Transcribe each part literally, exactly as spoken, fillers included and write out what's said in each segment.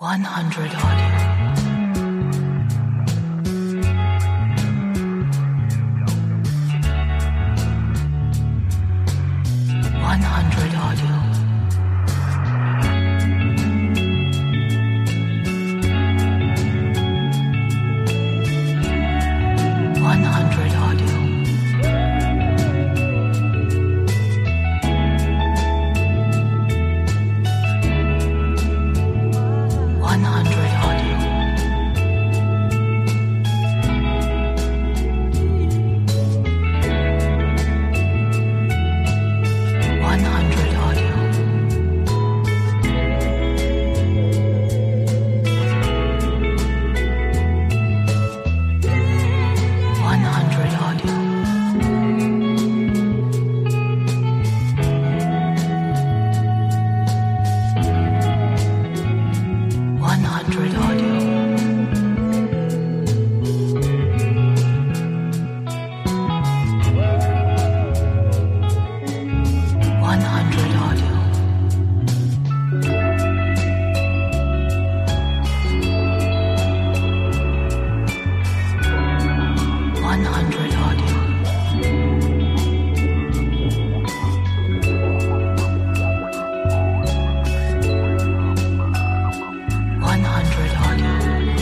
one hundred audio. one hundred audio. one hundred audio. one hundred audio. one hundred audio. one hundred audio. one hundred audio. one hundred audio. one hundred audio. one hundred audio.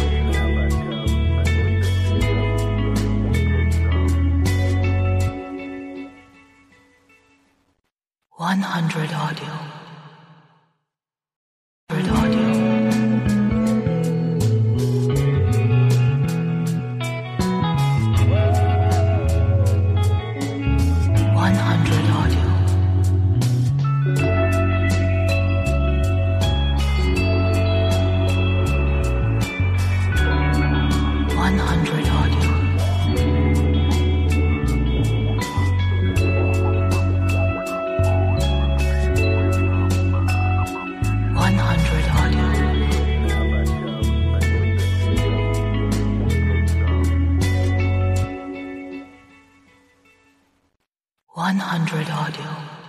one hundred audio. one hundred audio. one hundred audio. one hundred audio. one hundred audio. one hundred audio.